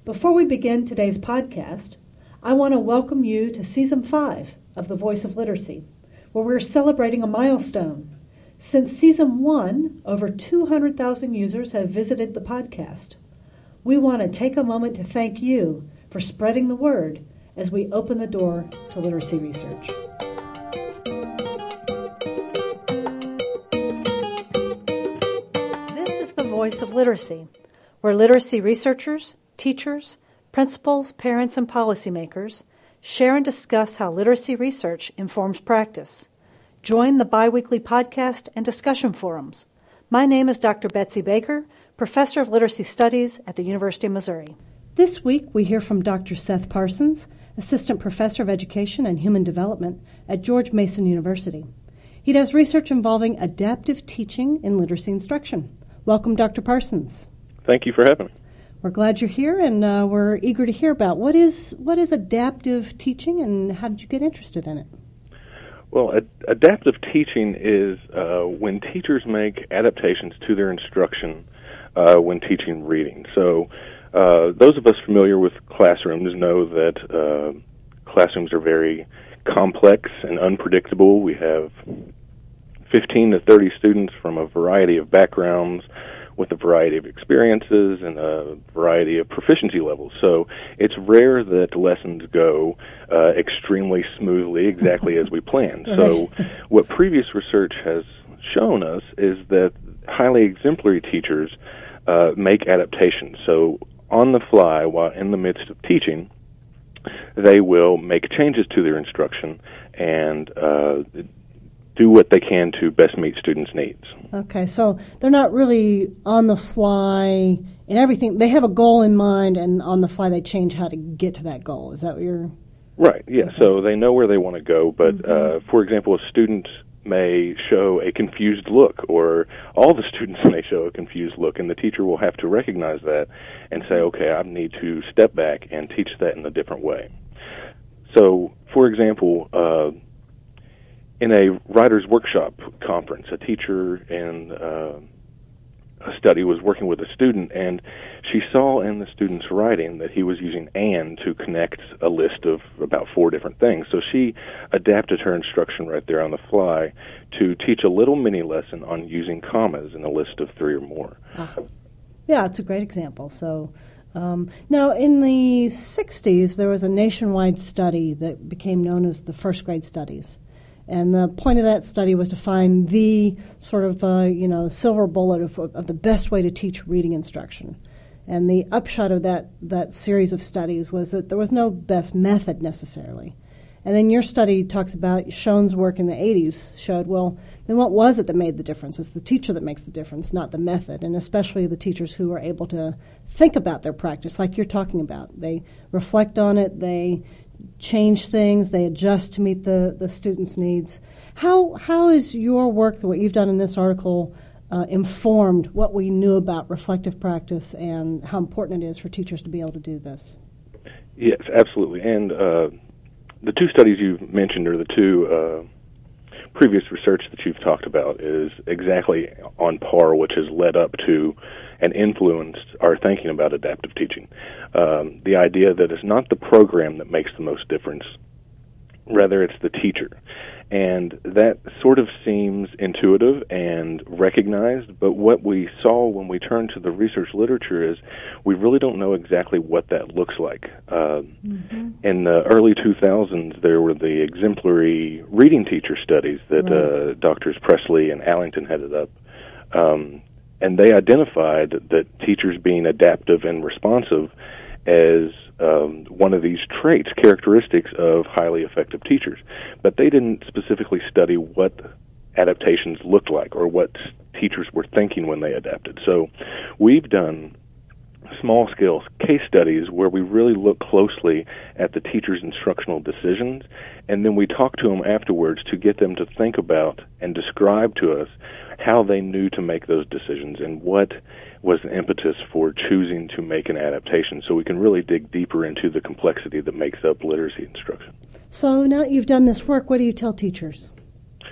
Before we begin today's podcast, I want to welcome you to Season 5 of The Voice of Literacy, where we're celebrating a milestone. Since Season 1, over 200,000 users have visited the podcast. We want to take a moment to thank you for spreading the word as we open the door to literacy research. This is The Voice of Literacy, where literacy researchers, teachers, principals, parents, and policymakers share and discuss how literacy research informs practice. Join the bi-weekly podcast and discussion forums. My name is Dr. Betsy Baker, Professor of Literacy Studies at the University of Missouri. This week we hear from Dr. Seth Parsons, Assistant Professor of Education and Human Development at George Mason University. He does research involving adaptive teaching in literacy instruction. Welcome, Dr. Parsons. Thank you for having me. We're glad you're here, and we're eager to hear about what is adaptive teaching, and how did you get interested in it? Well, adaptive teaching is when teachers make adaptations to their instruction when teaching reading. So those of us familiar with classrooms know that classrooms are very complex and unpredictable. We have 15 to 30 students from a variety of backgrounds, with a variety of experiences and a variety of proficiency levels. So it's rare that lessons go extremely smoothly, exactly as we planned. Right. So what previous research has shown us is that highly exemplary teachers make adaptations. So on the fly, while in the midst of teaching, they will make changes to their instruction and do what they can to best meet students' needs. Okay, so they're not really on the fly in everything. They have a goal in mind, and on the fly they change how to get to that goal. Is that what you're... Right, yeah. Okay. So they know where they want to go, but for example, a student may show a confused look, or all the students may show a confused look, and the teacher will have to recognize that and say, okay, I need to step back and teach that in a different way. So, for example, in a writer's workshop conference, a teacher in a study was working with a student, and she saw in the student's writing that he was using "and" to connect a list of about 4 different things. So she adapted her instruction right there on the fly to teach a little mini lesson on using commas in a list of 3 or more. Yeah, it's a great example. So now, in the 60s, there was a nationwide study that became known as the First Grade Studies. And the point of that study was to find the sort of, silver bullet of the best way to teach reading instruction. And the upshot of that series of studies was that there was no best method necessarily. And then your study talks about Schoen's work in the 80s showed, well, then what was it that made the difference? It's the teacher that makes the difference, not the method, and especially the teachers who are able to think about their practice like you're talking about. They reflect on it, they change things, they adjust to meet the students' needs. How is your work, what you've done in this article, informed what we knew about reflective practice and how important it is for teachers to be able to do this? Yes, absolutely. And the 2 studies you've mentioned, or the 2 previous research that you've talked about, is exactly on par, which has led up to and influenced our thinking about adaptive teaching. The idea that it's not the program that makes the most difference, rather it's the teacher. And that sort of seems intuitive and recognized, but what we saw when we turned to the research literature is we really don't know exactly what that looks like. In the early 2000s, there were the exemplary reading teacher studies that Drs. Presley and Allington headed up. And they identified that teachers being adaptive and responsive as one of these traits, characteristics of highly effective teachers. But they didn't specifically study what adaptations looked like or what teachers were thinking when they adapted. So we've done small-scale case studies where we really look closely at the teacher's instructional decisions, and then we talk to them afterwards to get them to think about and describe to us how they knew to make those decisions and what was the impetus for choosing to make an adaptation, so we can really dig deeper into the complexity that makes up literacy instruction. So now that you've done this work, what do you tell teachers?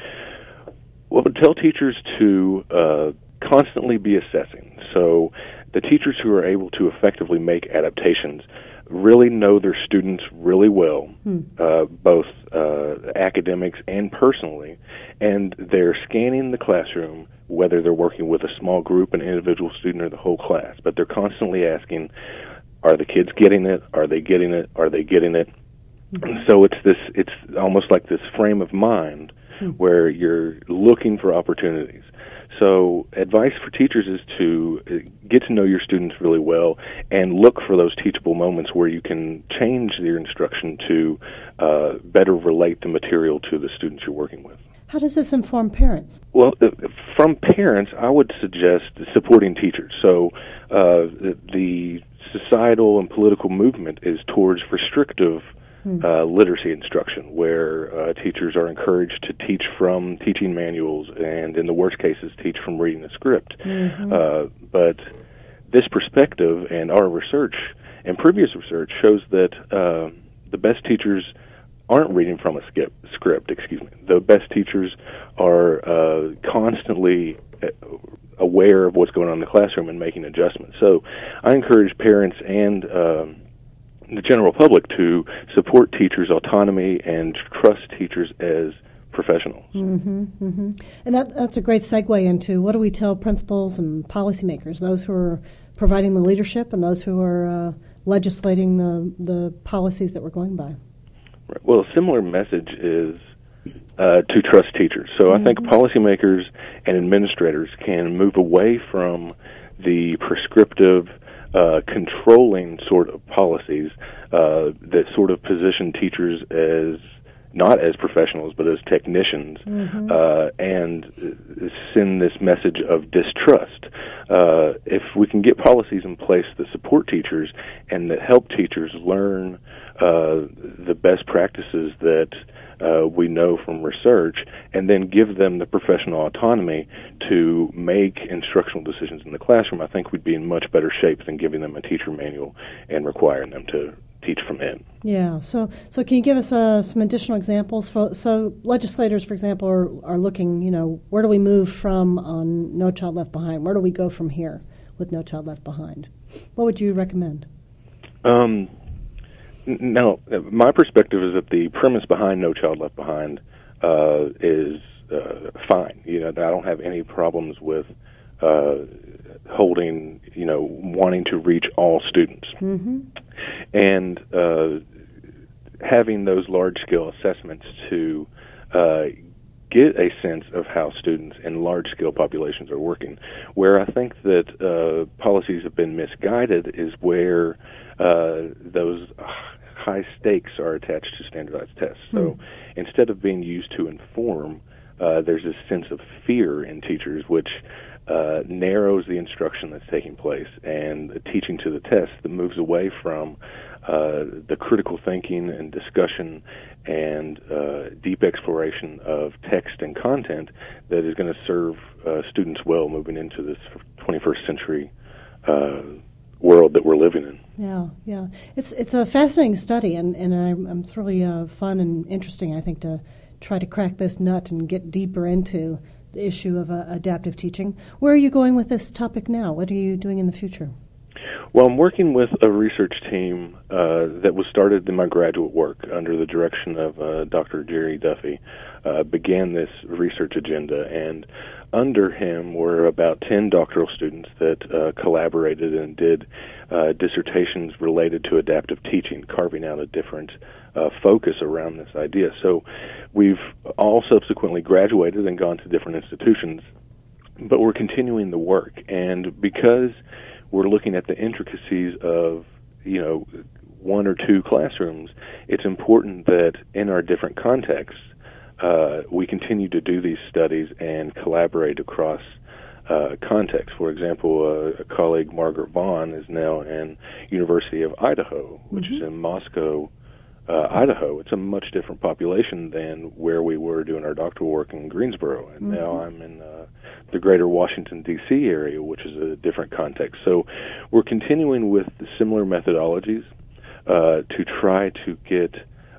Well, tell teachers to constantly be assessing. So the teachers who are able to effectively make adaptations really know their students really well, both academics and personally, and they're scanning the classroom, whether they're working with a small group, an individual student, or the whole class, but they're constantly asking, are the kids getting it? Are they getting it? Are they getting it? And so it's almost like this frame of mind where you're looking for opportunities. So advice for teachers is to get to know your students really well and look for those teachable moments where you can change your instruction to better relate the material to the students you're working with. How does this inform parents? Well, from parents, I would suggest supporting teachers. So the societal and political movement is towards restrictive literacy instruction, where teachers are encouraged to teach from teaching manuals and, in the worst cases, teach from reading a script. But this perspective and our research and previous research shows that the best teachers aren't reading from a script. The best teachers are constantly aware of what's going on in the classroom and making adjustments. So I encourage parents and the general public to support teachers' autonomy and trust teachers as professionals. And that's a great segue into what do we tell principals and policymakers, those who are providing the leadership and those who are legislating the policies that we're going by? Right. Well, a similar message is to trust teachers. So I think policymakers and administrators can move away from the prescriptive controlling sort of policies that sort of position teachers as not as professionals but as technicians, and send this message of distrust. If we can get policies in place that support teachers and that help teachers learn the best practices that we know from research, and then give them the professional autonomy to make instructional decisions in the classroom, I think we'd be in much better shape than giving them a teacher manual and requiring them to teach from it. Yeah. So can you give us some additional examples? So legislators, for example, are looking, where do we move from on No Child Left Behind? Where do we go from here with No Child Left Behind? What would you recommend? Now, my perspective is that the premise behind No Child Left Behind is fine. I don't have any problems with holding, wanting to reach all students. And having those large-scale assessments to get a sense of how students in large-scale populations are working. Where I think that policies have been misguided is where those high stakes are attached to standardized tests. So instead of being used to inform, there's this sense of fear in teachers, which narrows the instruction that's taking place, and the teaching to the test that moves away from the critical thinking and discussion and deep exploration of text and content that is going to serve students well moving into this 21st century world that we're living in. Yeah. It's a fascinating study, and it's really fun and interesting, I think, to try to crack this nut and get deeper into the issue of adaptive teaching. Where are you going with this topic now? What are you doing in the future? Well, I'm working with a research team that was started in my graduate work under the direction of Dr. Jerry Duffy, began this research agenda, and under him were about 10 doctoral students that collaborated and did dissertations related to adaptive teaching, carving out a different focus around this idea. So we've all subsequently graduated and gone to different institutions, but we're continuing the work. And because we're looking at the intricacies of, one or two classrooms, it's important that in our different contexts, we continue to do these studies and collaborate across contexts. For example, a colleague, Margaret Vaughn, is now in University of Idaho, which is in Moscow, Idaho. It's a much different population than where we were doing our doctoral work in Greensboro. And now I'm in the greater Washington, D.C. area, which is a different context. So we're continuing with the similar methodologies to try to get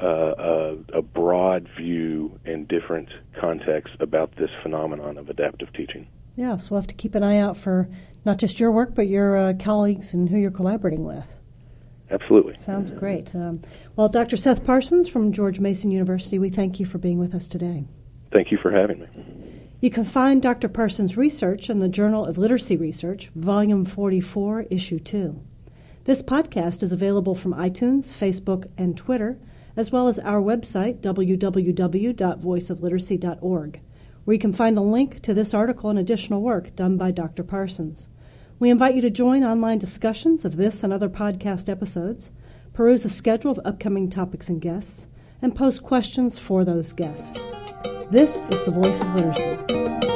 a broad view in different contexts about this phenomenon of adaptive teaching. Yeah, so we'll have to keep an eye out for not just your work, but your colleagues and who you're collaborating with. Absolutely. Sounds great. Well, Dr. Seth Parsons from George Mason University, we thank you for being with us today. Thank you for having me. You can find Dr. Parsons' research in the Journal of Literacy Research, Volume 44, Issue 2. This podcast is available from iTunes, Facebook, and Twitter, as well as our website, www.voiceofliteracy.org, where you can find a link to this article and additional work done by Dr. Parsons. We invite you to join online discussions of this and other podcast episodes, peruse a schedule of upcoming topics and guests, and post questions for those guests. This is the Voice of Literacy.